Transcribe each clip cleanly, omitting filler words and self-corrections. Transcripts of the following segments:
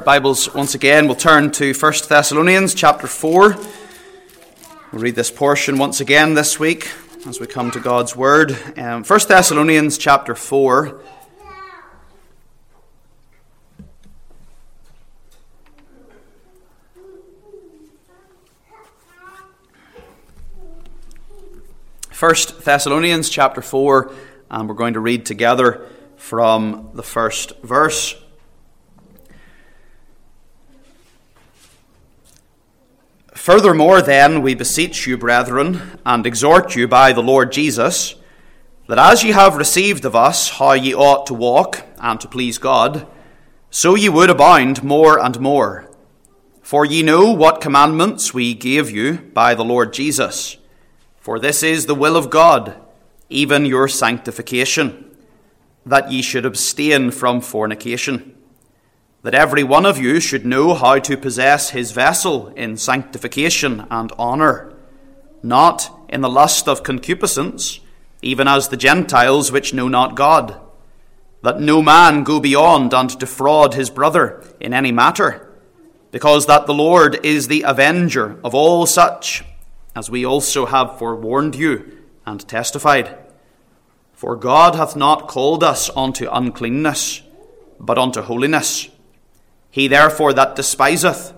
Bibles once again, we'll turn to 1 Thessalonians chapter 4. We'll read this portion once again this week as we come to God's Word. 1 Thessalonians chapter 4. First Thessalonians chapter 4, and we're going to read together from the first verse. Furthermore, then, we beseech you, brethren, and exhort you by the Lord Jesus, that as ye have received of us how ye ought to walk and to please God, so ye would abound more and more. For ye know what commandments we gave you by the Lord Jesus. For this is the will of God, even your sanctification, that ye should abstain from fornication, that every one of you should know how to possess his vessel in sanctification and honour, not in the lust of concupiscence, even as the Gentiles which know not God, that no man go beyond and defraud his brother in any matter, because that the Lord is the avenger of all such, as we also have forewarned you and testified. For God hath not called us unto uncleanness, but unto holiness. He therefore that despiseth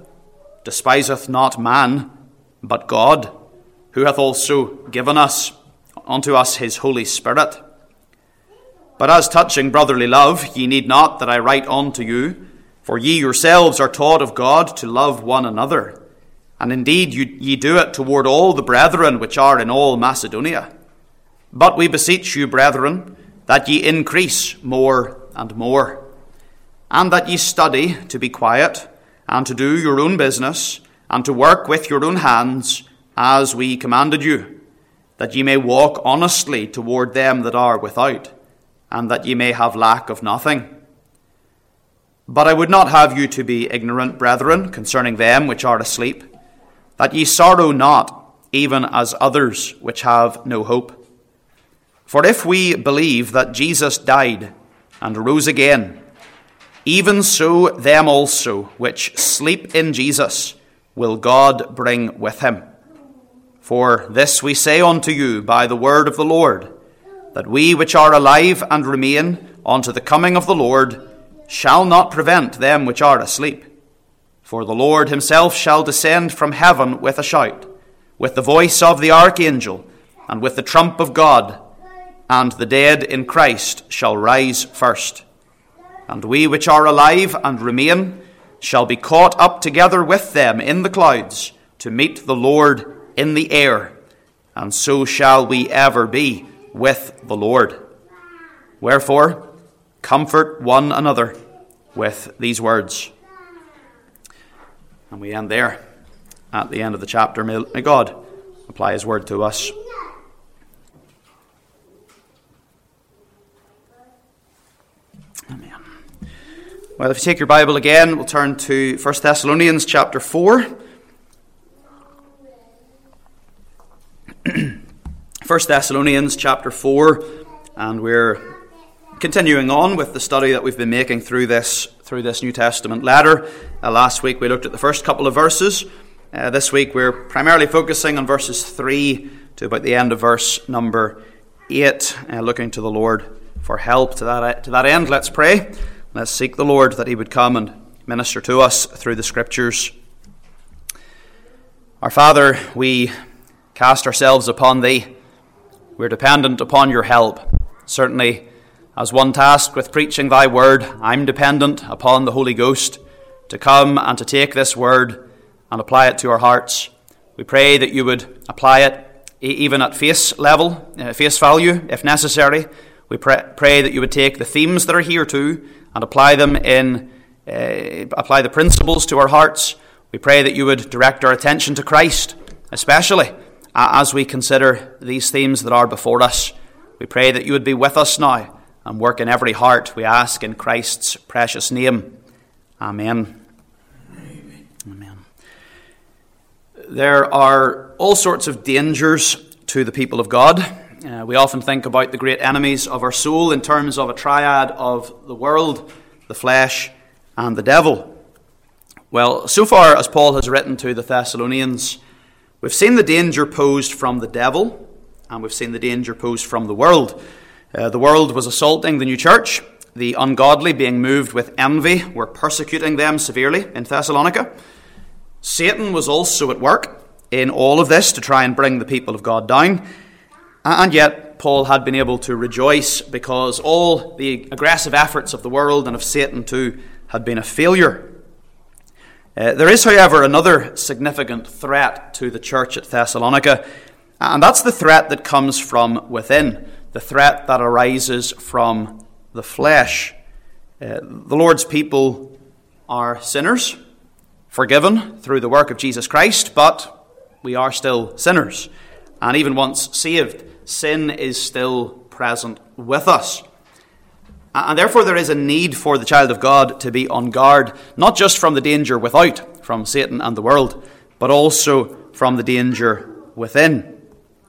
not man, but God, who hath also given unto us his Holy Spirit. But as touching brotherly love, ye need not that I write unto you, for ye yourselves are taught of God to love one another. And indeed ye do it toward all the brethren which are in all Macedonia. But we beseech you, brethren, that ye increase more and more, and that ye study to be quiet, and to do your own business, and to work with your own hands, as we commanded you, that ye may walk honestly toward them that are without, and that ye may have lack of nothing. But I would not have you to be ignorant, brethren, concerning them which are asleep, that ye sorrow not, even as others which have no hope. For if we believe that Jesus died and rose again, even so them also which sleep in Jesus will God bring with him. For this we say unto you by the word of the Lord, that we which are alive and remain unto the coming of the Lord shall not prevent them which are asleep. For the Lord himself shall descend from heaven with a shout, with the voice of the archangel, and with the trump of God, and the dead in Christ shall rise first. And we which are alive and remain shall be caught up together with them in the clouds to meet the Lord in the air, and so shall we ever be with the Lord. Wherefore, comfort one another with these words. And we end there at the end of the chapter. May God apply his word to us. Amen. Well, if you take your Bible again, we'll turn to 1 Thessalonians chapter 4. 1 Thessalonians chapter 4, and we're continuing on with the study that we've been making through this New Testament letter. Last week we looked at the first couple of verses. This week we're primarily focusing on verses 3 to about the end of verse number 8, looking to the Lord for help. To that end, let's pray. Let's seek the Lord that he would come and minister to us through the Scriptures. Our Father, we cast ourselves upon thee. We're dependent upon your help. Certainly, as one tasked with preaching thy word, I'm dependent upon the Holy Ghost to come and to take this word and apply it to our hearts. We pray that you would apply it even at face value, if necessary. We pray that you would take the themes that are here too and apply the principles to our hearts. We pray that you would direct our attention to Christ, especially as we consider these themes that are before us. We pray that you would be with us now and work in every heart, we ask in Christ's precious name. Amen. Amen. There are all sorts of dangers to the people of God. We often think about the great enemies of our soul in terms of a triad of the world, the flesh, and the devil. Well, so far as Paul has written to the Thessalonians, we've seen the danger posed from the devil, and we've seen the danger posed from the world. The world was assaulting the new church. The ungodly, being moved with envy, were persecuting them severely in Thessalonica. Satan was also at work in all of this to try and bring the people of God down. And yet, Paul had been able to rejoice because all the aggressive efforts of the world and of Satan too had been a failure. There is, however, another significant threat to the church at Thessalonica, and that's the threat that comes from within, the threat that arises from the flesh. The Lord's people are sinners, forgiven through the work of Jesus Christ, but we are still sinners. And even once saved, sin is still present with us. And therefore there is a need for the child of God to be on guard, not just from the danger without, from Satan and the world, but also from the danger within.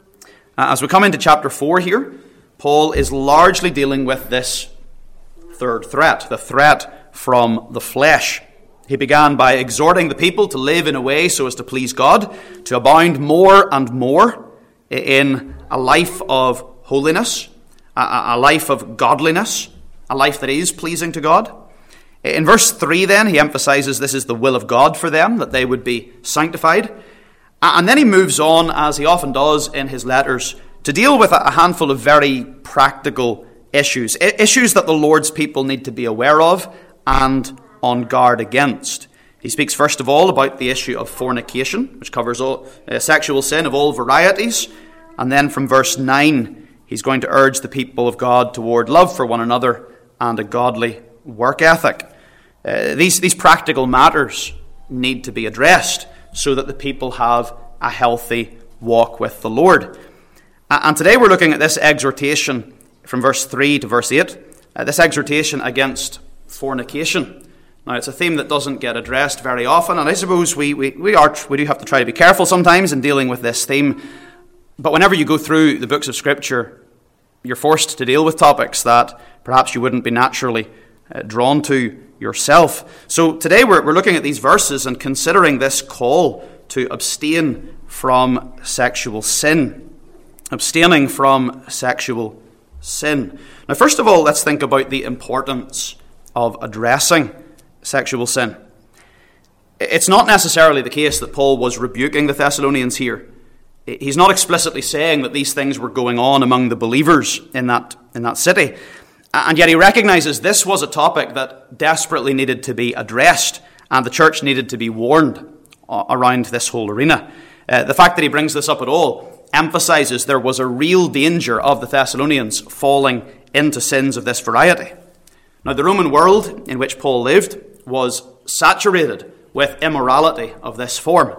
As we come into chapter 4 here, Paul is largely dealing with this third threat, the threat from the flesh. He began by exhorting the people to live in a way so as to please God, to abound more and more in a life of holiness, a life of godliness, a life that is pleasing to God. In verse 3 then, he emphasizes this is the will of God for them, that they would be sanctified. And then he moves on, as he often does in his letters, to deal with a handful of very practical issues that the Lord's people need to be aware of and on guard against. He speaks first of all about the issue of fornication, which covers all sexual sin of all varieties. And then from verse 9, he's going to urge the people of God toward love for one another and a godly work ethic. These practical matters need to be addressed so that the people have a healthy walk with the Lord. And today we're looking at this exhortation from verse 3 to verse 8, this exhortation against fornication. Now, it's a theme that doesn't get addressed very often, and I suppose we do have to try to be careful sometimes in dealing with this theme. But whenever you go through the books of Scripture, you're forced to deal with topics that perhaps you wouldn't be naturally drawn to yourself. So today we're looking at these verses and considering this call to abstain from sexual sin. Abstaining from sexual sin. Now, first of all, let's think about the importance of addressing sexual sin. It's not necessarily the case that Paul was rebuking the Thessalonians here. He's not explicitly saying that these things were going on among the believers in that city. And yet he recognizes this was a topic that desperately needed to be addressed, and the church needed to be warned around this whole arena. The fact that he brings this up at all emphasizes there was a real danger of the Thessalonians falling into sins of this variety. Now, the Roman world in which Paul lived was saturated with immorality of this form.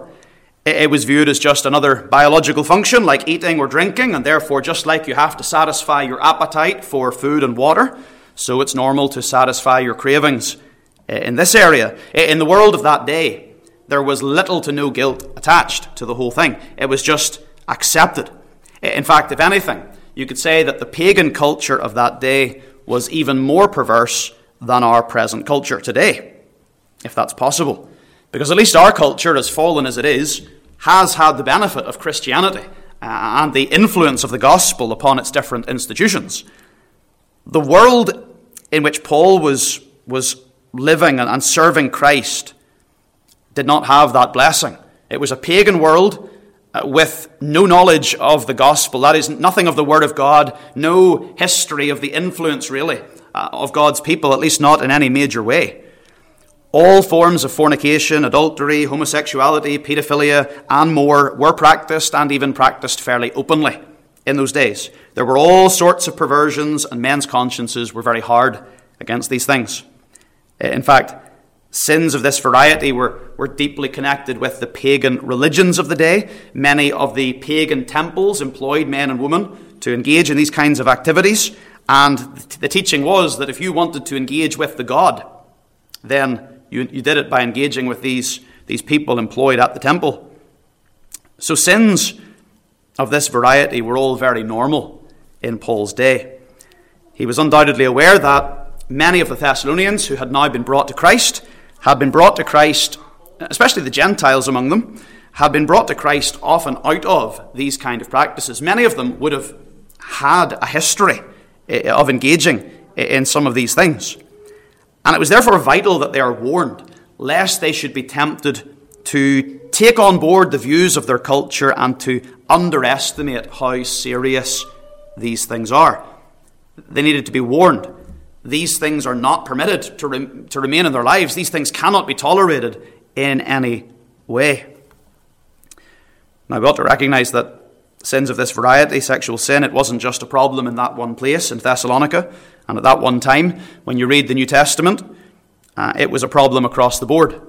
It was viewed as just another biological function like eating or drinking, and therefore just like you have to satisfy your appetite for food and water, so it's normal to satisfy your cravings in this area. In the world of that day, there was little to no guilt attached to the whole thing. It was just accepted. In fact, if anything, you could say that the pagan culture of that day was even more perverse than our present culture today, if that's possible. Because at least our culture, as fallen as it is, has had the benefit of Christianity and the influence of the gospel upon its different institutions. The world in which Paul was living and serving Christ did not have that blessing. It was a pagan world with no knowledge of the gospel. That is, nothing of the Word of God, no history of the influence, really, of God's people, at least not in any major way. All forms of fornication, adultery, homosexuality, paedophilia, and more were practiced, and even practiced fairly openly in those days. There were all sorts of perversions, and men's consciences were very hard against these things. In fact, sins of this variety were deeply connected with the pagan religions of the day. Many of the pagan temples employed men and women to engage in these kinds of activities, and the teaching was that if you wanted to engage with the god, then you did it by engaging with these people employed at the temple. So sins of this variety were all very normal in Paul's day. He was undoubtedly aware that many of the Thessalonians who had now been brought to Christ had been brought to Christ especially the Gentiles among them, had been brought to Christ often out of these kind of practices. Many of them would have had a history of engaging in some of these things. And it was therefore vital that they are warned, lest they should be tempted to take on board the views of their culture and to underestimate how serious these things are. They needed to be warned. These things are not permitted to remain in their lives. These things cannot be tolerated in any way. Now, we ought to recognize that sins of this variety, sexual sin, it wasn't just a problem in that one place in Thessalonica and at that one time. When you read the New Testament, it was a problem across the board.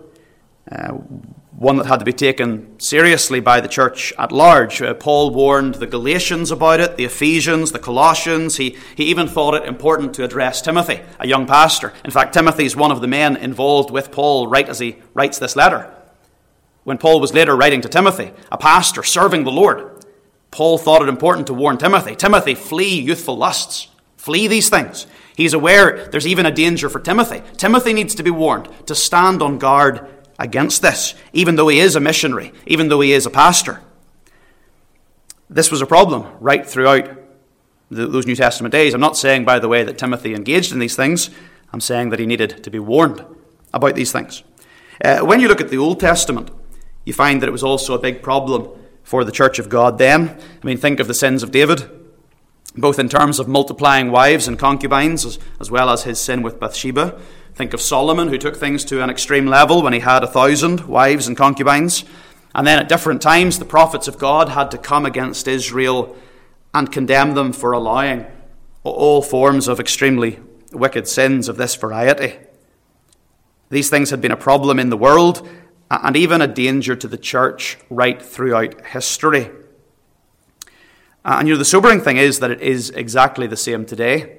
One that had to be taken seriously by the church at large. Paul warned the Galatians about it, the Ephesians, the Colossians. He even thought it important to address Timothy, a young pastor. In fact, Timothy is one of the men involved with Paul right as he writes this letter. When Paul was later writing to Timothy, a pastor serving the Lord, Paul thought it important to warn Timothy. Timothy, flee youthful lusts. Flee these things. He's aware there's even a danger for Timothy. Timothy needs to be warned to stand on guard against this, even though he is a missionary, even though he is a pastor. This was a problem right throughout those New Testament days. I'm not saying, by the way, that Timothy engaged in these things. I'm saying that he needed to be warned about these things. When you look at the Old Testament, you find that it was also a big problem for the church of God then. I mean, think of the sins of David, both in terms of multiplying wives and concubines, as well as his sin with Bathsheba. Think of Solomon, who took things to an extreme level when he had 1,000 wives and concubines. And then at different times, the prophets of God had to come against Israel and condemn them for allowing all forms of extremely wicked sins of this variety. These things had been a problem in the world and even a danger to the church right throughout history. And the sobering thing is that it is exactly the same today.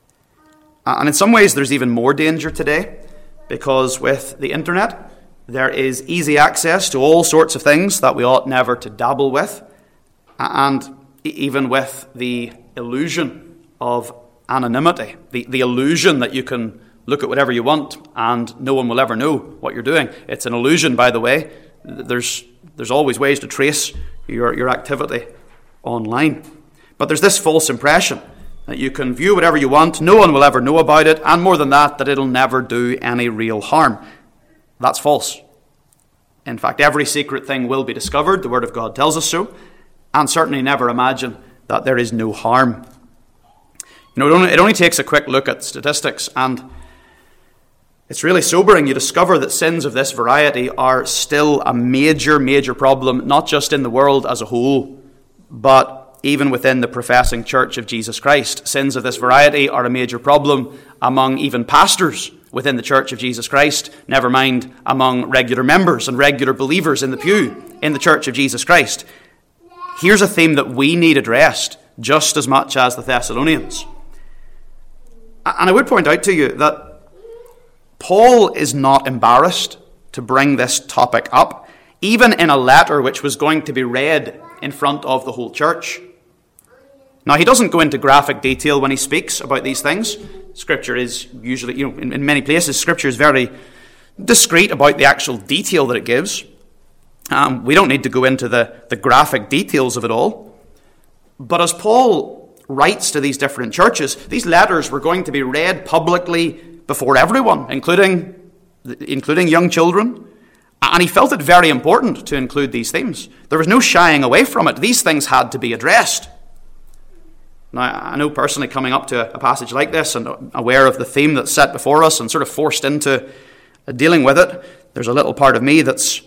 And in some ways there's even more danger today, because with the internet there is easy access to all sorts of things that we ought never to dabble with, and even with the illusion of anonymity, the illusion that you can look at whatever you want and no one will ever know what you're doing. It's an illusion, by the way. There's always ways to trace your activity online. But there's this false impression that you can view whatever you want, no one will ever know about it, and more than that it'll never do any real harm. That's false. In fact, every secret thing will be discovered. The Word of God tells us so. And certainly never imagine that there is no harm. It only takes a quick look at statistics, and it's really sobering. You discover that sins of this variety are still a major problem, not just in the world as a whole, but even within the professing Church of Jesus Christ. Sins of this variety are a major problem among even pastors within the Church of Jesus Christ, never mind among regular members and regular believers in the pew in the Church of Jesus Christ. Here's a theme that we need addressed just as much as the Thessalonians. And I would point out to you that Paul is not embarrassed to bring this topic up, even in a letter which was going to be read in front of the whole church. Now, he doesn't go into graphic detail when he speaks about these things. Scripture is usually, in many places, Scripture is very discreet about the actual detail that it gives. We don't need to go into the graphic details of it all. But as Paul writes to these different churches, these letters were going to be read publicly before everyone, including young children. And he felt it very important to include these themes. There was no shying away from it. These things had to be addressed. Now, I know personally, coming up to a passage like this and aware of the theme that's set before us and sort of forced into dealing with it, there's a little part of me that's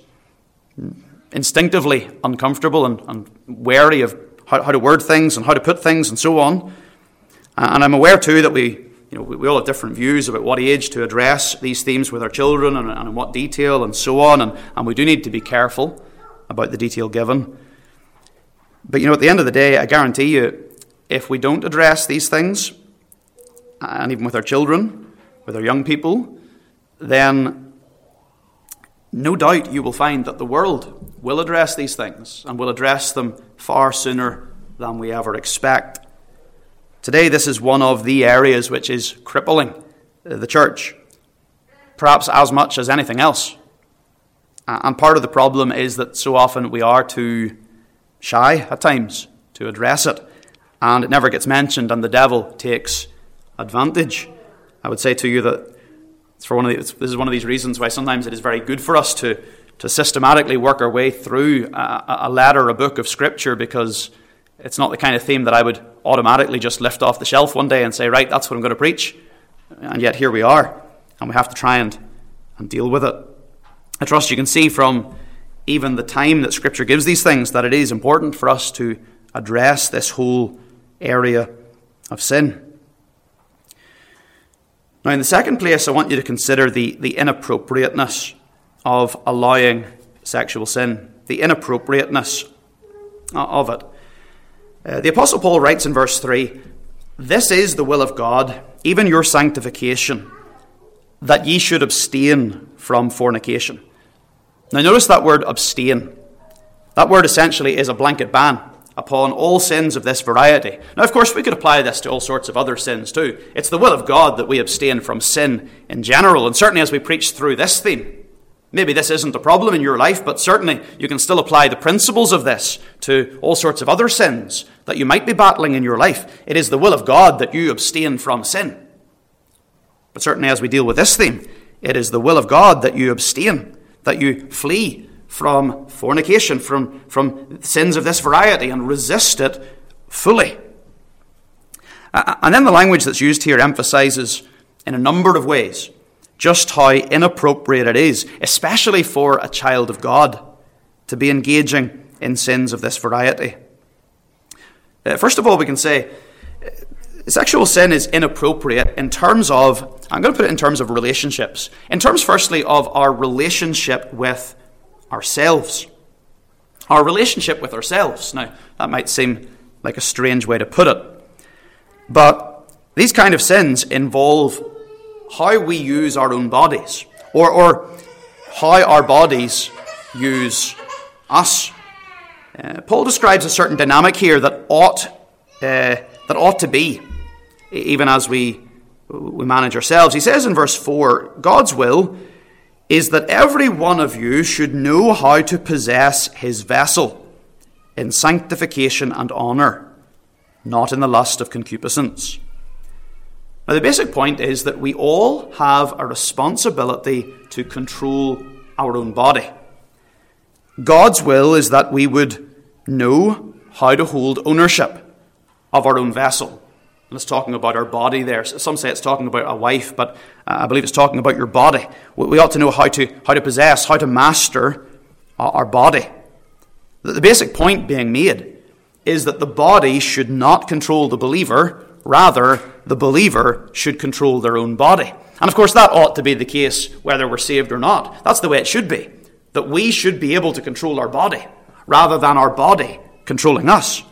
instinctively uncomfortable and wary of how to word things and how to put things and so on. And I'm aware too that we all have different views about what age to address these themes with our children and in what detail and so on, and we do need to be careful about the detail given. But at the end of the day, I guarantee you, if we don't address these things, and even with our children, with our young people, then no doubt you will find that the world will address these things and will address them far sooner than we ever expect. Today, this is one of the areas which is crippling the church, perhaps as much as anything else. And part of the problem is that so often we are too shy at times to address it, and it never gets mentioned, and the devil takes advantage. I would say to you that this is one of these reasons why sometimes it is very good for us to systematically work our way through a letter, a book of Scripture, because it's not the kind of theme that I would automatically just lift off the shelf one day and say, right, that's what I'm going to preach. And yet here we are, and we have to try and deal with it. I trust you can see from even the time that Scripture gives these things that it is important for us to address this whole area of sin. Now, in the second place, I want you to consider the inappropriateness of allowing sexual sin, the inappropriateness of it. The Apostle Paul writes in verse 3, "This is the will of God, even your sanctification, that ye should abstain from fornication." Now notice that word abstain. That word essentially is a blanket ban upon all sins of this variety. Now, of course, we could apply this to all sorts of other sins too. It's the will of God that we abstain from sin in general, and certainly as we preach through this theme, maybe this isn't a problem in your life, but certainly you can still apply the principles of this to all sorts of other sins that you might be battling in your life. It is the will of God that you abstain from sin. But certainly as we deal with this theme, it is the will of God that you abstain, that you flee from fornication, from sins of this variety, and resist it fully. And then the language that's used here emphasizes in a number of ways just how inappropriate it is, especially for a child of God, to be engaging in sins of this variety. First of all, we can say sexual sin is inappropriate in terms of, I'm going to put it in terms of relationships. In terms, firstly, of our relationship with ourselves. Our relationship with ourselves. Now, that might seem like a strange way to put it, but these kind of sins involve how we use our own bodies, or how our bodies use us. Paul describes a certain dynamic here that ought to be, even as we manage ourselves. He says in verse 4, God's will is that every one of you should know how to possess his vessel in sanctification and honor, not in the lust of concupiscence. Now, the basic point is that we all have a responsibility to control our own body. God's will is that we would know how to hold ownership of our own vessel. And it's talking about our body there. Some say it's talking about a wife, but I believe it's talking about your body. We ought to know how to possess, how to master our body. The basic point being made is that the body should not control the believer. Rather, the believer should control their own body. And of course, that ought to be the case whether we're saved or not. That's the way it should be. That we should be able to control our body, rather than our body controlling us.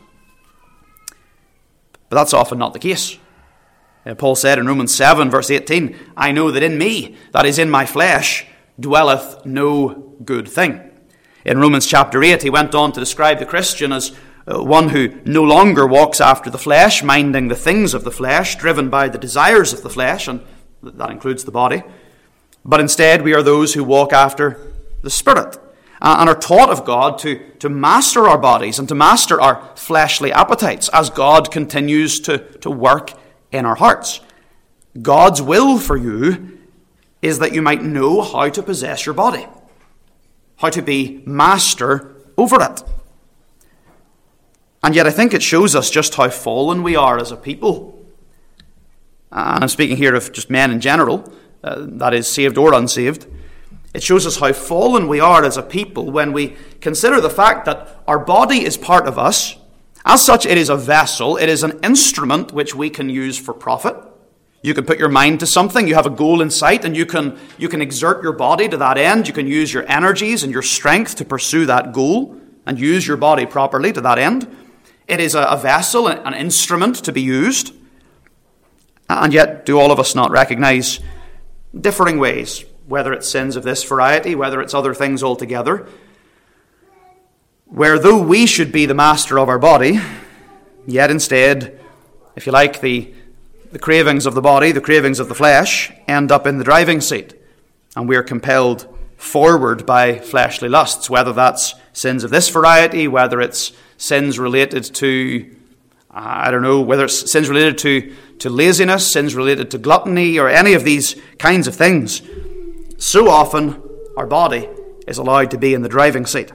But that's often not the case. Paul said in Romans 7, verse 18, I know that in me, that is in my flesh, dwelleth no good thing. In Romans chapter 8, he went on to describe the Christian as one who no longer walks after the flesh, minding the things of the flesh, driven by the desires of the flesh, and that includes the body. But instead, we are those who walk after the Spirit, and are taught of God to master our bodies and to master our fleshly appetites as God continues to work in our hearts. God's will for you is that you might know how to possess your body, how to be master over it. And yet I think it shows us just how fallen we are as a people. And I'm speaking here of just men in general, that is saved or unsaved. It shows us how fallen we are as a people when we consider the fact that our body is part of us. As such, it is a vessel. It is an instrument which we can use for profit. You can put your mind to something. You have a goal in sight, and you can exert your body to that end. You can use your energies and your strength to pursue that goal and use your body properly to that end. It is a vessel, an instrument to be used. And yet, do all of us not recognize differing ways, whether it's sins of this variety, whether it's other things altogether, where though we should be the master of our body, yet instead, if you like, the cravings of the body, the cravings of the flesh, end up in the driving seat, and we are compelled forward by fleshly lusts, whether that's sins of this variety, whether it's sins related to, whether it's sins related to laziness, sins related to gluttony, or any of these kinds of things. So often, our body is allowed to be in the driving seat.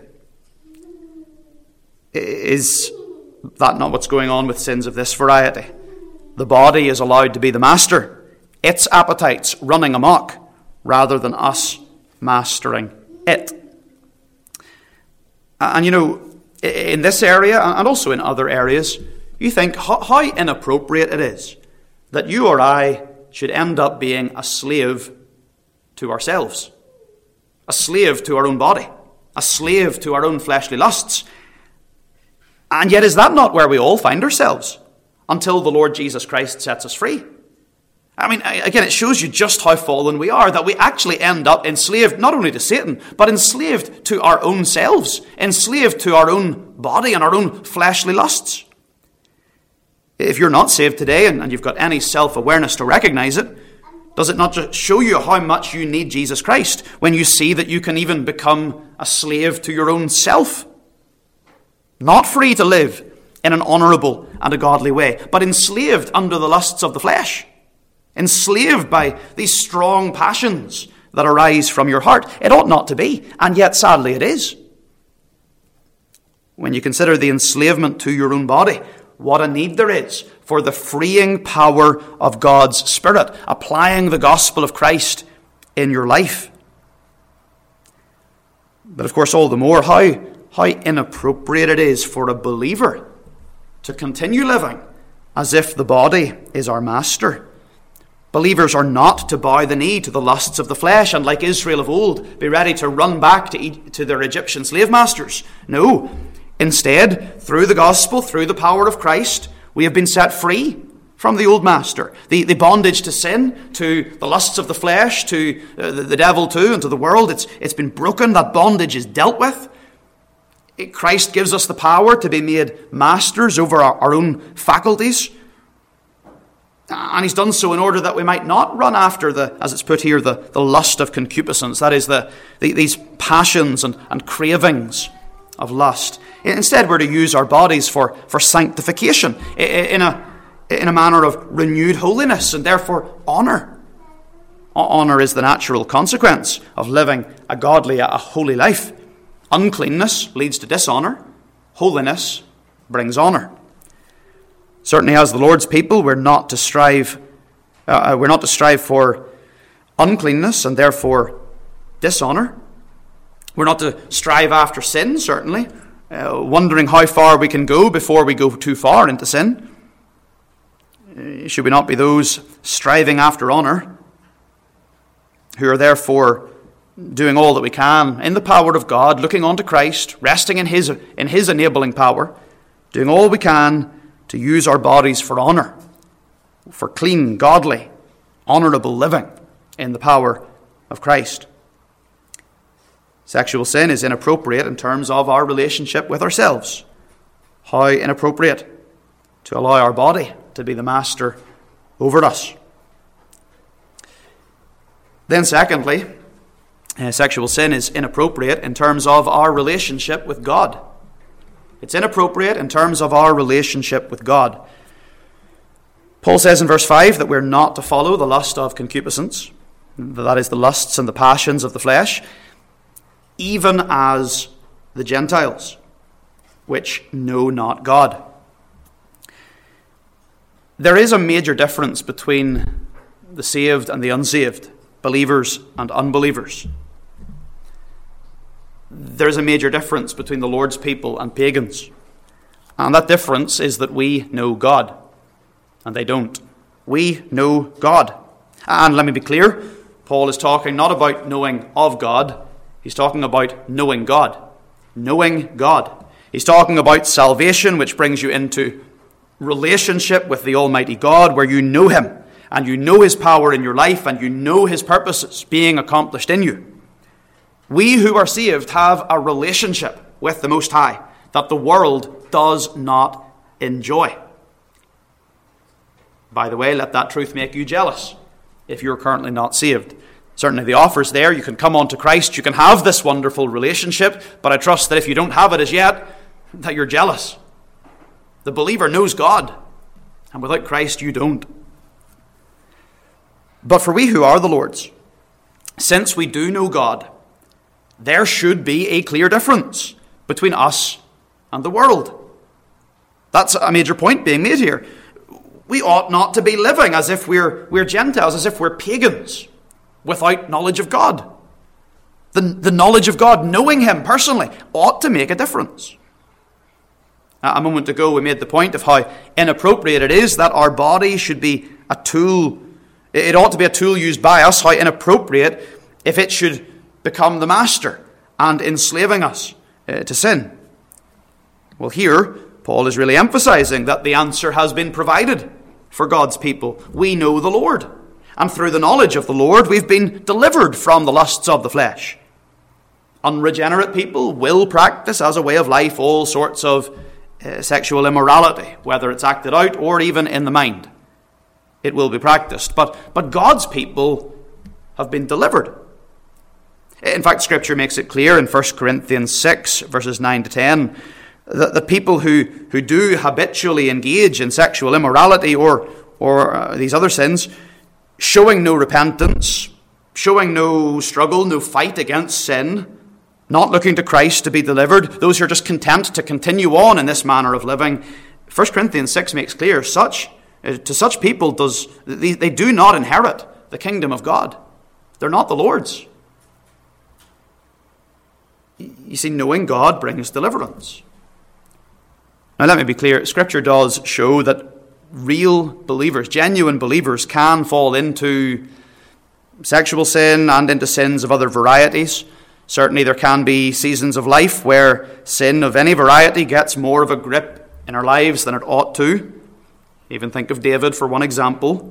Is that not what's going on with sins of this variety? The body is allowed to be the master, its appetites running amok, rather than us mastering it. And in this area, and also in other areas, you think how inappropriate it is that you or I should end up being a slave to ourselves, a slave to our own body, a slave to our own fleshly lusts. And yet, is that not where we all find ourselves until the Lord Jesus Christ sets us free? I mean, again, it shows you just how fallen we are, that we actually end up enslaved not only to Satan, but enslaved to our own selves, enslaved to our own body and our own fleshly lusts. If you're not saved today and you've got any self-awareness to recognize it, does it not just show you how much you need Jesus Christ when you see that you can even become a slave to your own self? Not free to live in an honourable and a godly way, but enslaved under the lusts of the flesh. Enslaved by these strong passions that arise from your heart. It ought not to be, and yet sadly it is. When you consider the enslavement to your own body, what a need there is for the freeing power of God's Spirit, applying the gospel of Christ in your life. But of course, all the more, how inappropriate it is for a believer to continue living as if the body is our master. Believers are not to bow the knee to the lusts of the flesh and, like Israel of old, be ready to run back to their Egyptian slave masters. No. Instead, through the gospel, through the power of Christ, we have been set free from the old master. The bondage to sin, to the lusts of the flesh, to the devil too, and to the world, it's been broken. That bondage is dealt with. Christ gives us the power to be made masters over our own faculties. And he's done so in order that we might not run after as it's put here, the lust of concupiscence. That is these passions and cravings of lust. Instead, we're to use our bodies for sanctification in a manner of renewed holiness and therefore honour. Honour is the natural consequence of living a godly, a holy life. Uncleanness leads to dishonour. Holiness brings honour. Certainly, as the Lord's people, we're not to strive for uncleanness and therefore dishonour. We're not to strive after sin, certainly, wondering how far we can go before we go too far into sin. Should we not be those striving after honour, who are therefore doing all that we can in the power of God, looking on to Christ, resting in His enabling power, doing all we can to use our bodies for honour, for clean, godly, honourable living in the power of Christ. Sexual sin is inappropriate in terms of our relationship with ourselves. How inappropriate to allow our body to be the master over us. Then secondly, sexual sin is inappropriate in terms of our relationship with God. It's inappropriate in terms of our relationship with God. Paul says in verse 5 that we're not to follow the lust of concupiscence, that is, the lusts and the passions of the flesh, even as the Gentiles, which know not God. There is a major difference between the saved and the unsaved, believers and unbelievers. There's a major difference between the Lord's people and pagans. And that difference is that we know God, and they don't. We know God. And let me be clear, Paul is talking not about knowing of God, he's talking about knowing God. Knowing God. He's talking about salvation, which brings you into relationship with the Almighty God, where you know Him, and you know His power in your life, and you know His purposes being accomplished in you. We who are saved have a relationship with the Most High that the world does not enjoy. By the way, let that truth make you jealous if you're currently not saved. Certainly the offer's there. You can come on to Christ. You can have this wonderful relationship. But I trust that if you don't have it as yet, that you're jealous. The believer knows God. And without Christ, you don't. But for we who are the Lord's, since we do know God, there should be a clear difference between us and the world. That's a major point being made here. We ought not to be living as if we're Gentiles, as if we're pagans, without knowledge of God. The knowledge of God, knowing Him personally, ought to make a difference. A moment ago we made the point of how inappropriate it is that our body should be a tool. It ought to be a tool used by us. How inappropriate if it should become the master and enslaving us to sin. Well, here Paul is really emphasizing that the answer has been provided for God's people. We know the Lord. And through the knowledge of the Lord, we've been delivered from the lusts of the flesh. Unregenerate people will practice as a way of life all sorts of sexual immorality, whether it's acted out or even in the mind. It will be practiced. But God's people have been delivered. In fact, Scripture makes it clear in 1 Corinthians 6, verses 9 to 10, that the people who do habitually engage in sexual immorality or these other sins, showing no repentance, showing no struggle, no fight against sin, not looking to Christ to be delivered, those who are just content to continue on in this manner of living, 1 Corinthians 6 makes clear, to such people they do not inherit the kingdom of God. They're not the Lord's. You see, knowing God brings deliverance. Now let me be clear, Scripture does show that real believers, genuine believers, can fall into sexual sin and into sins of other varieties. Certainly there can be seasons of life where sin of any variety gets more of a grip in our lives than it ought to. Even think of David for one example.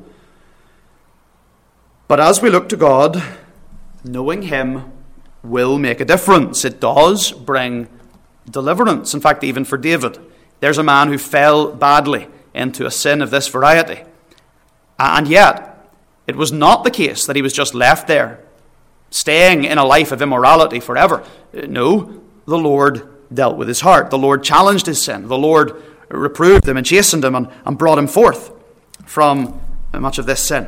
But as we look to God, knowing Him will make a difference. It does bring deliverance. In fact, even for David, there's a man who fell badly into a sin of this variety. And yet, it was not the case that he was just left there, staying in a life of immorality forever. No, the Lord dealt with his heart. The Lord challenged his sin. The Lord reproved him and chastened him and brought him forth from much of this sin.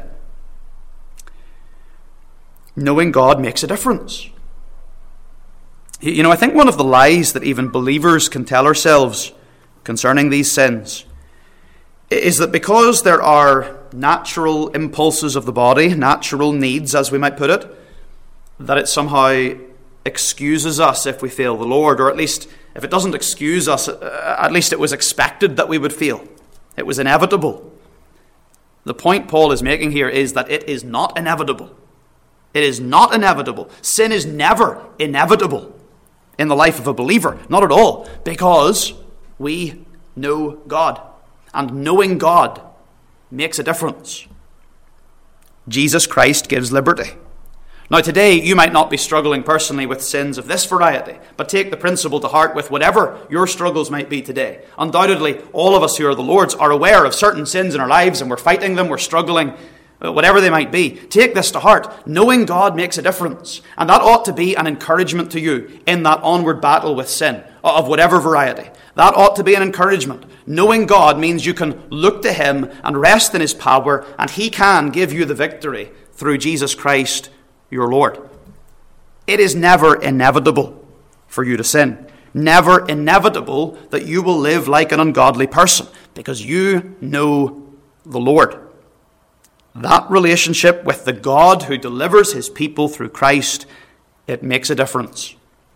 Knowing God makes a difference. You know, I think one of the lies that even believers can tell ourselves concerning these sins is that because there are natural impulses of the body, natural needs, as we might put it, that it somehow excuses us if we fail the Lord, or at least if it doesn't excuse us, at least it was expected that we would fail. It was inevitable. The point Paul is making here is that it is not inevitable. It is not inevitable. Sin is never inevitable in the life of a believer. Not at all. Because we know God. And knowing God makes a difference. Jesus Christ gives liberty. Now today, you might not be struggling personally with sins of this variety, but take the principle to heart with whatever your struggles might be today. Undoubtedly, all of us who are the Lord's are aware of certain sins in our lives, and we're fighting them, we're struggling, whatever they might be. Take this to heart. Knowing God makes a difference, and that ought to be an encouragement to you in that onward battle with sin, of whatever variety. That ought to be an encouragement. Knowing God means you can look to Him and rest in His power, and He can give you the victory through Jesus Christ, your Lord. It is never inevitable for you to sin. Never inevitable that you will live like an ungodly person, because you know the Lord. That relationship with the God who delivers His people through Christ, it makes a difference.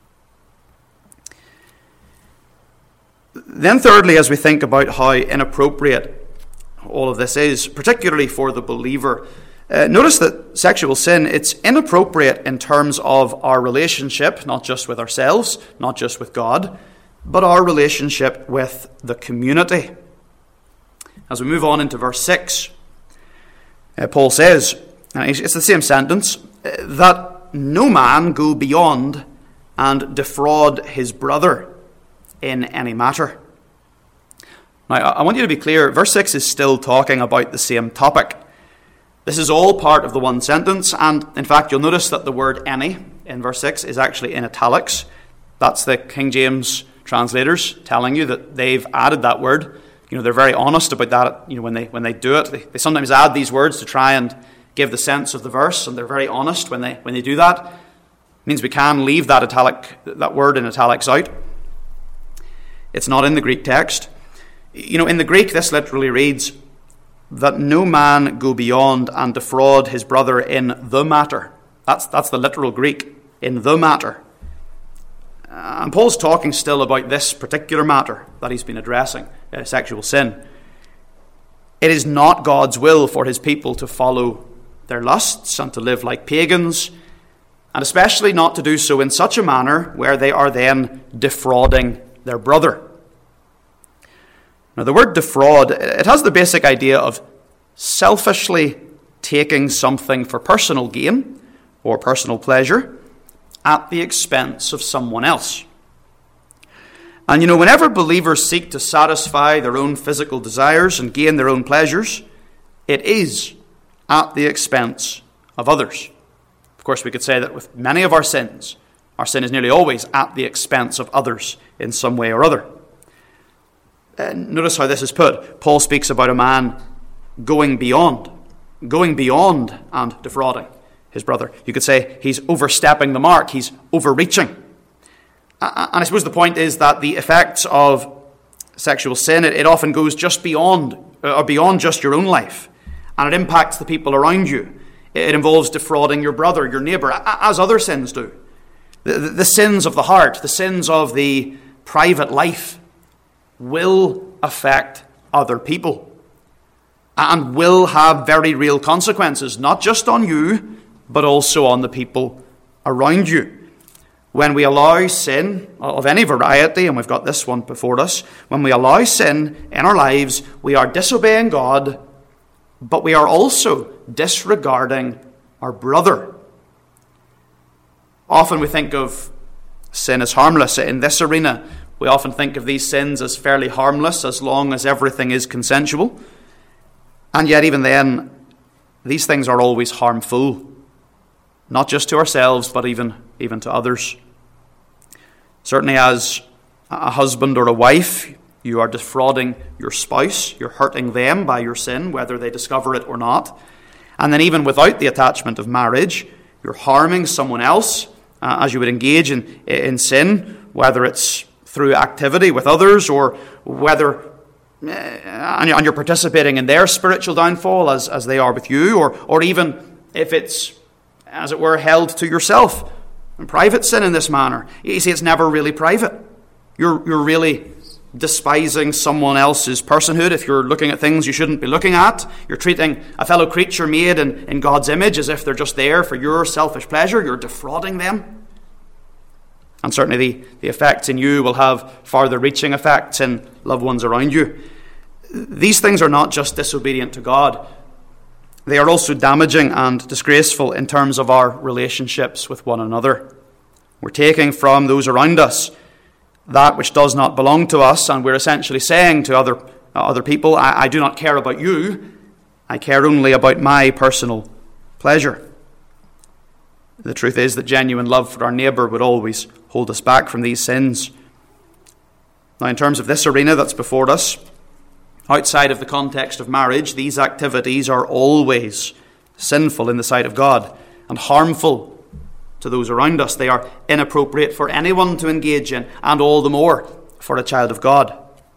Then thirdly, as we think about how inappropriate all of this is, particularly for the believer, notice that sexual sin, it's inappropriate in terms of our relationship, not just with ourselves, not just with God, but our relationship with the community. As we move on into verse 6, Paul says, and it's the same sentence, that no man go beyond and defraud his brother in any matter. Now, I want you to be clear, verse 6 is still talking about the same topic. This is all part of the one sentence, and in fact you'll notice that the word any in verse 6 is actually in italics. That's the King James translators telling you that they've added that word. They're very honest about that. When they do it, they sometimes add these words to try and give the sense of the verse, and they're very honest when they do that. It means we can leave that word in italics out. It's not in the Greek text. In the Greek, this literally reads that no man go beyond and defraud his brother in the matter. That's the literal Greek, in the matter. And Paul's talking still about this particular matter that he's been addressing, sexual sin. It is not God's will for his people to follow their lusts and to live like pagans, and especially not to do so in such a manner where they are then defrauding their brother. Now, the word defraud, it has the basic idea of selfishly taking something for personal gain or personal pleasure at the expense of someone else. And whenever believers seek to satisfy their own physical desires and gain their own pleasures, it is at the expense of others. Of course, we could say that with many of our sin is nearly always at the expense of others in some way or other. Notice how this is put. Paul speaks about a man going beyond and defrauding his brother. You could say he's overstepping the mark, he's overreaching. And I suppose the point is that the effects of sexual sin, it often goes just beyond just your own life, and it impacts the people around you. It involves defrauding your brother, your neighbour, as other sins do. The sins of the heart, the sins of the private life will affect other people and will have very real consequences, not just on you, but also on the people around you. When we allow sin of any variety, and we've got this one before us, when we allow sin in our lives, we are disobeying God, but we are also disregarding our brother. Often we think of sin as harmless. In this arena, we often think of these sins as fairly harmless as long as everything is consensual. And yet even then, these things are always harmful. Not just to ourselves, but even to others. Certainly as a husband or a wife, you are defrauding your spouse. You're hurting them by your sin, whether they discover it or not. And then even without the attachment of marriage, you're harming someone else as you would engage in sin, whether it's through activity with others or whether and you're participating in their spiritual downfall as they are with you, or even if it's, as it were, held to yourself in private sin in this manner. You see, it's never really private. You're really despising someone else's personhood if you're looking at things you shouldn't be looking at. You're treating a fellow creature made in God's image as if they're just there for your selfish pleasure. You're defrauding them. And certainly the effects in you will have farther reaching effects in loved ones around you. These things are not just disobedient to God. They are also damaging and disgraceful in terms of our relationships with one another. We're taking from those around us that which does not belong to us, and we're essentially saying to other people, I do not care about you, I care only about my personal pleasure. The truth is that genuine love for our neighbour would always hold us back from these sins. Now, in terms of this arena that's before us, outside of the context of marriage, these activities are always sinful in the sight of God and harmful to those around us. They are inappropriate for anyone to engage in, and all the more for a child of God.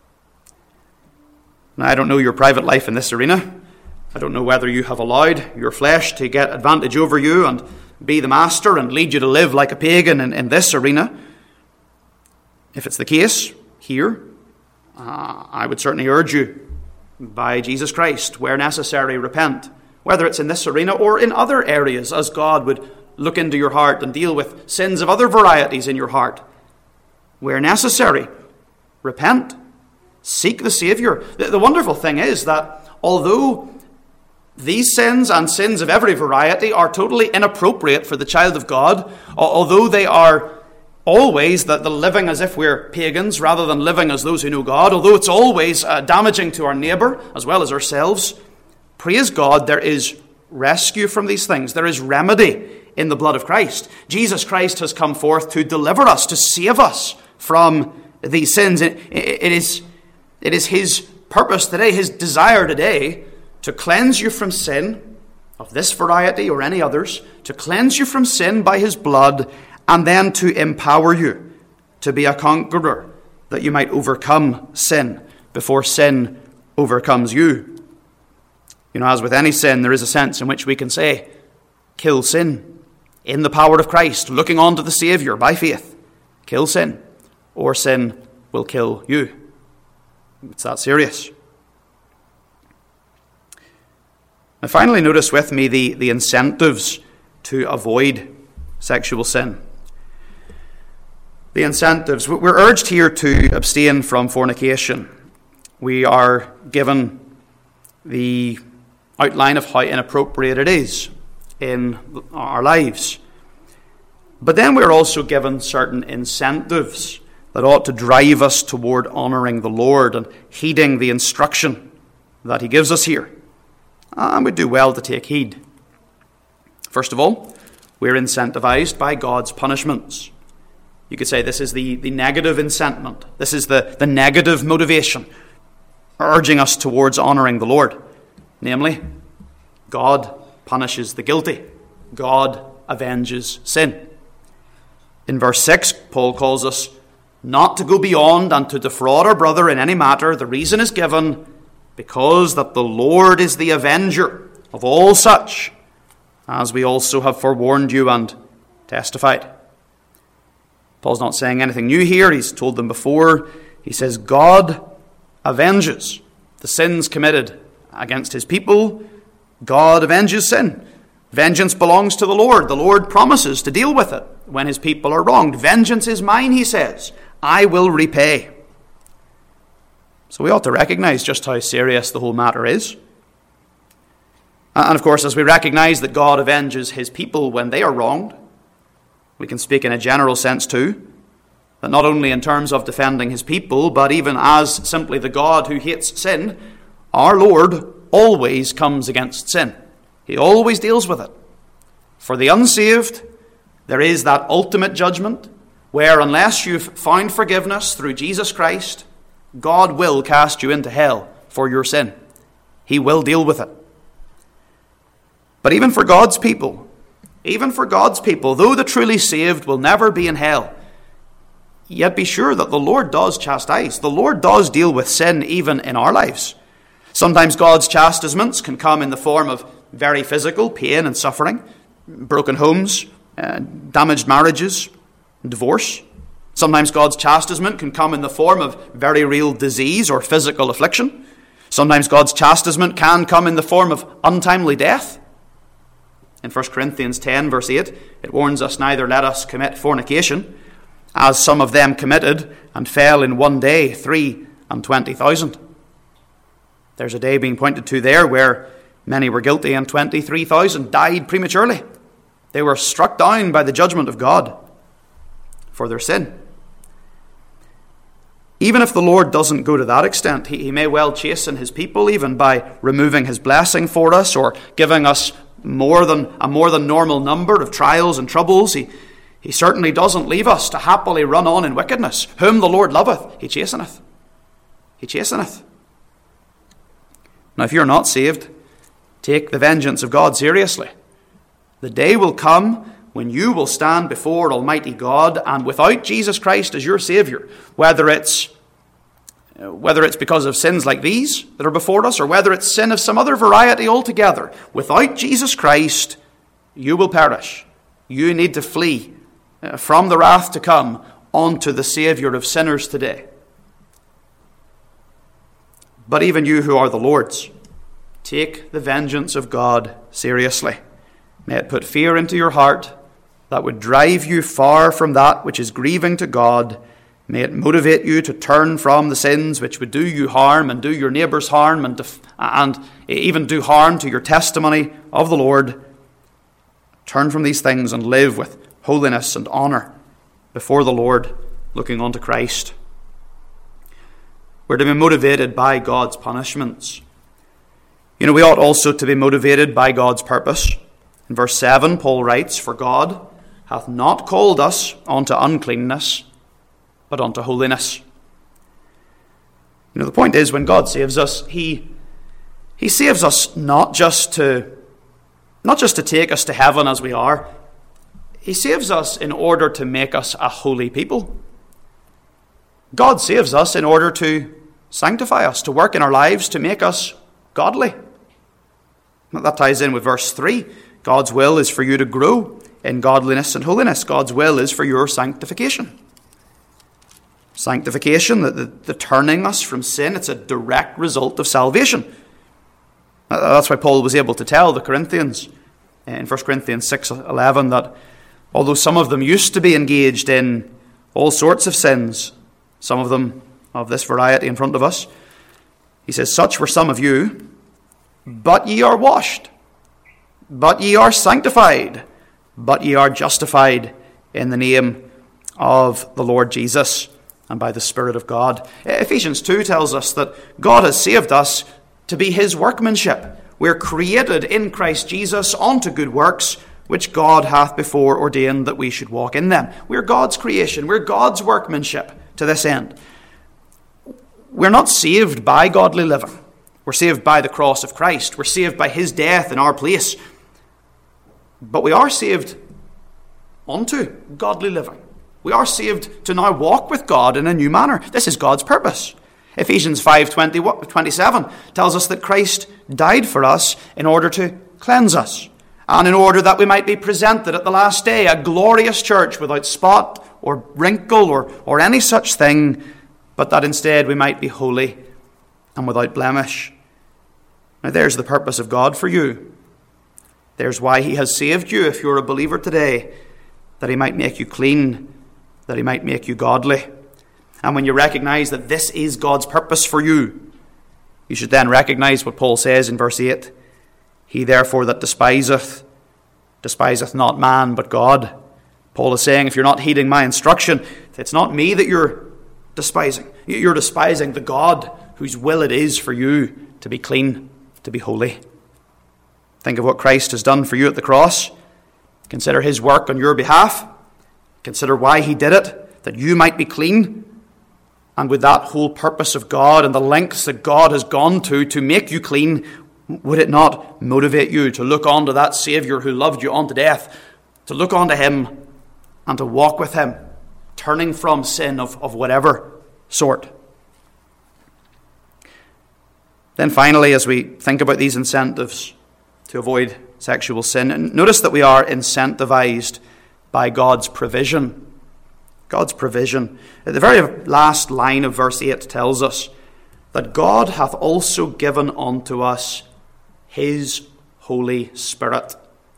Now, I don't know your private life in this arena. I don't know whether you have allowed your flesh to get advantage over you and be the master and lead you to live like a pagan in this arena. If it's the case here, I would certainly urge you, by Jesus Christ, where necessary, repent. Whether it's in this arena or in other areas, as God would look into your heart and deal with sins of other varieties in your heart. Where necessary, repent. Seek the Saviour. The wonderful thing is that although these sins and sins of every variety are totally inappropriate for the child of God, although they are always the living as if we're pagans rather than living as those who know God, although it's always damaging to our neighbour as well as ourselves, praise God, there is rescue from these things. There is remedy in the blood of Christ. Jesus Christ has come forth to deliver us, to save us from these sins. It is his purpose today, his desire today, to cleanse you from sin of this variety or any others, to cleanse you from sin by his blood, and then to empower you to be a conqueror, that you might overcome sin before sin overcomes you. You know, as with any sin, there is a sense in which we can say, kill sin in the power of Christ, looking on to the Saviour by faith. Kill sin, or sin will kill you. It's that serious. Now finally, notice with me the incentives to avoid sexual sin. The incentives. We're urged here to abstain from fornication. We are given the outline of how inappropriate it is in our lives. But then we're also given certain incentives that ought to drive us toward honouring the Lord and heeding the instruction that he gives us here. And we do well to take heed. First of all, we're incentivized by God's punishments. You could say this is the negative incentment. This is the negative motivation urging us towards honouring the Lord. Namely, God punishes the guilty. God avenges sin. In verse 6, Paul calls us not to go beyond and to defraud our brother in any matter. The reason is given because that the Lord is the avenger of all such, as we also have forewarned you and testified. Paul's not saying anything new here. He's told them before. He says God avenges the sins committed against his people. God avenges sin. Vengeance belongs to the Lord. The Lord promises to deal with it when his people are wronged. Vengeance is mine, he says. I will repay. So we ought to recognize just how serious the whole matter is. And of course, as we recognize that God avenges his people when they are wronged, we can speak in a general sense too, that not only in terms of defending his people, but even as simply the God who hates sin, our Lord always comes against sin. He always deals with it. For the unsaved, there is that ultimate judgment where unless you've found forgiveness through Jesus Christ, God will cast you into hell for your sin. He will deal with it. But even for God's people, though the truly saved will never be in hell, yet be sure that the Lord does chastise. The Lord does deal with sin even in our lives. Sometimes God's chastisements can come in the form of very physical pain and suffering, broken homes, damaged marriages, divorce. Sometimes God's chastisement can come in the form of very real disease or physical affliction. Sometimes God's chastisement can come in the form of untimely death. In 1 Corinthians 10, verse 8, it warns us, neither let us commit fornication, as some of them committed and fell in one day 23,000. There's a day being pointed to there where many were guilty and 23,000 died prematurely. They were struck down by the judgment of God for their sin. Even if the Lord doesn't go to that extent, he may well chasten his people even by removing his blessing for us or giving us a more than normal number of trials and troubles. He certainly doesn't leave us to happily run on in wickedness. Whom the Lord loveth, he chasteneth. He chasteneth. Now, if you're not saved, take the vengeance of God seriously. The day will come when you will stand before Almighty God, and without Jesus Christ as your Saviour, whether it's because of sins like these that are before us, or whether it's sin of some other variety altogether, without Jesus Christ, you will perish. You need to flee from the wrath to come onto the Saviour of sinners today. But even you who are the Lord's, take the vengeance of God seriously. May it put fear into your heart that would drive you far from that which is grieving to God. May it motivate you to turn from the sins which would do you harm and do your neighbours harm and even do harm to your testimony of the Lord. Turn from these things and live with holiness and honour before the Lord, looking unto Christ. We're to be motivated by God's punishments. We ought also to be motivated by God's purpose. In verse 7, Paul writes, "For God hath not called us unto uncleanness, but unto holiness." The point is, when God saves us, He saves us not just to take us to heaven as we are. He saves us in order to make us a holy people. God saves us in order to sanctify us, to work in our lives, to make us godly. That ties in with verse 3. God's will is for you to grow in godliness and holiness. God's will is for your sanctification. Sanctification, the turning us from sin, it's a direct result of salvation. That's why Paul was able to tell the Corinthians in 1 Corinthians 6:11 that although some of them used to be engaged in all sorts of sins, some of them of this variety in front of us, he says, "Such were some of you, but ye are washed, but ye are sanctified, but ye are justified in the name of the Lord Jesus and by the Spirit of God." Ephesians 2 tells us that God has saved us to be His workmanship. We're created in Christ Jesus unto good works, which God hath before ordained that we should walk in them. We're God's creation. We're God's workmanship to this end. We're not saved by godly living. We're saved by the cross of Christ. We're saved by His death in our place. But we are saved unto godly living. We are saved to now walk with God in a new manner. This is God's purpose. Ephesians 5:27 tells us that Christ died for us in order to cleanse us, and in order that we might be presented at the last day a glorious church without spot or wrinkle or any such thing, but that instead we might be holy and without blemish. Now there's the purpose of God for you. There's why He has saved you if you're a believer today, that He might make you clean, that He might make you godly. And when you recognize that this is God's purpose for you, you should then recognize what Paul says in verse 8. "He therefore that despiseth not man, but God." Paul is saying, if you're not heeding my instruction, it's not me that you're despising. You're despising the God whose will it is for you to be clean, to be holy. Think of what Christ has done for you at the cross. Consider His work on your behalf. Consider why He did it, that you might be clean. And with that whole purpose of God and the lengths that God has gone to make you clean, would it not motivate you to look on to that Saviour who loved you unto death, to look on to Him and to walk with Him, turning from sin of whatever sort? Then finally, as we think about these incentives to avoid sexual sin, notice that we are incentivized by God's provision. God's provision. The very last line of verse 8 tells us that God hath also given unto us His Holy Spirit.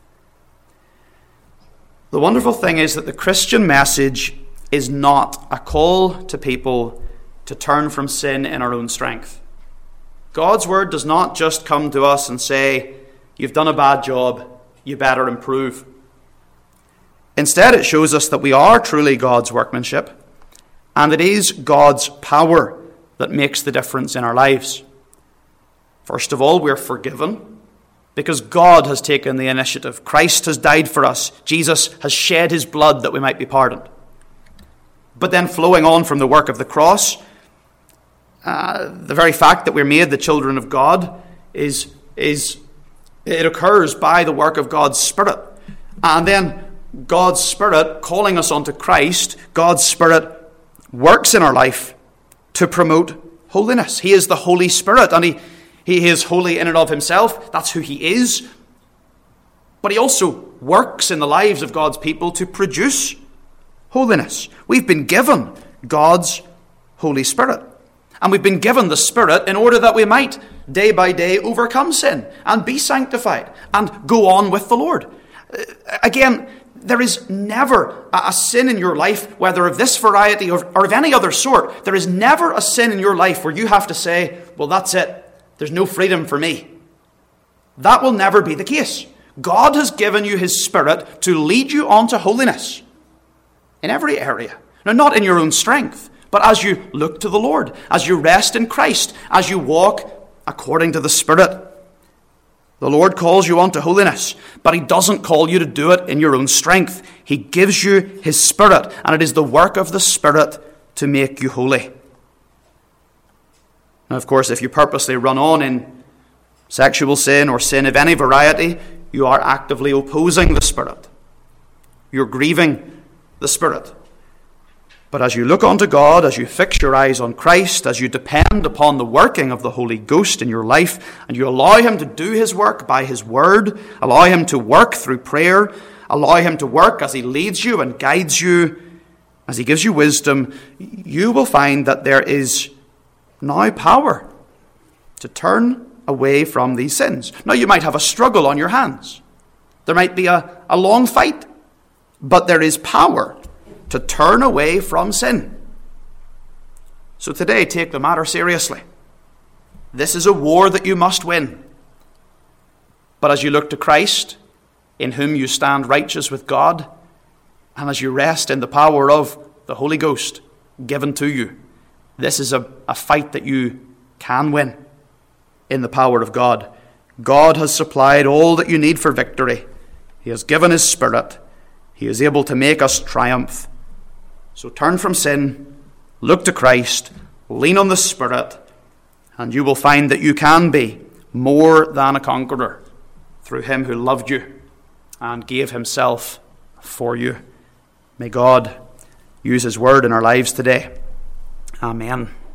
The wonderful thing is that the Christian message is not a call to people to turn from sin in our own strength. God's word does not just come to us and say, "You've done a bad job, you better improve." Instead, it shows us that we are truly God's workmanship, and it is God's power that makes the difference in our lives. First of all, we're forgiven because God has taken the initiative. Christ has died for us. Jesus has shed His blood that we might be pardoned. But then flowing on from the work of the cross, the very fact that we're made the children of God it occurs by the work of God's Spirit. And then God's Spirit calling us onto Christ, God's Spirit works in our life to promote holiness. He is the Holy Spirit, and He is holy in and of Himself. That's who He is. But He also works in the lives of God's people to produce holiness. We've been given God's Holy Spirit. And we've been given the Spirit in order that we might day by day overcome sin and be sanctified and go on with the Lord. Again, there is never a sin in your life, whether of this variety or of any other sort. There is never a sin in your life where you have to say, "Well, that's it. There's no freedom for me." That will never be the case. God has given you His Spirit to lead you on to holiness in every area. Now, not in your own strength, but as you look to the Lord, as you rest in Christ, as you walk according to the Spirit. The Lord calls you unto holiness, but he doesn't call you to do it in your own strength. He gives you his Spirit, and it is the work of the Spirit to make you holy. Now, of course, if you purposely run on in sexual sin or sin of any variety, you are actively opposing the Spirit. You're grieving the Spirit. But as you look unto God, as you fix your eyes on Christ, as you depend upon the working of the Holy Ghost in your life, and you allow him to do his work by his word, allow him to work through prayer, allow him to work as he leads you and guides you, as he gives you wisdom, you will find that there is now power to turn away from these sins. Now, you might have a struggle on your hands. There might be a long fight, but there is power to turn away from sin. So today, take the matter seriously. This is a war that you must win. But as you look to Christ, in whom you stand righteous with God, and as you rest in the power of the Holy Ghost given to you, this is a fight that you can win in the power of God. God has supplied all that you need for victory. He has given his Spirit. He is able to make us triumph. So turn from sin, look to Christ, lean on the Spirit, and you will find that you can be more than a conqueror through him who loved you and gave himself for you. May God use his word in our lives today. Amen.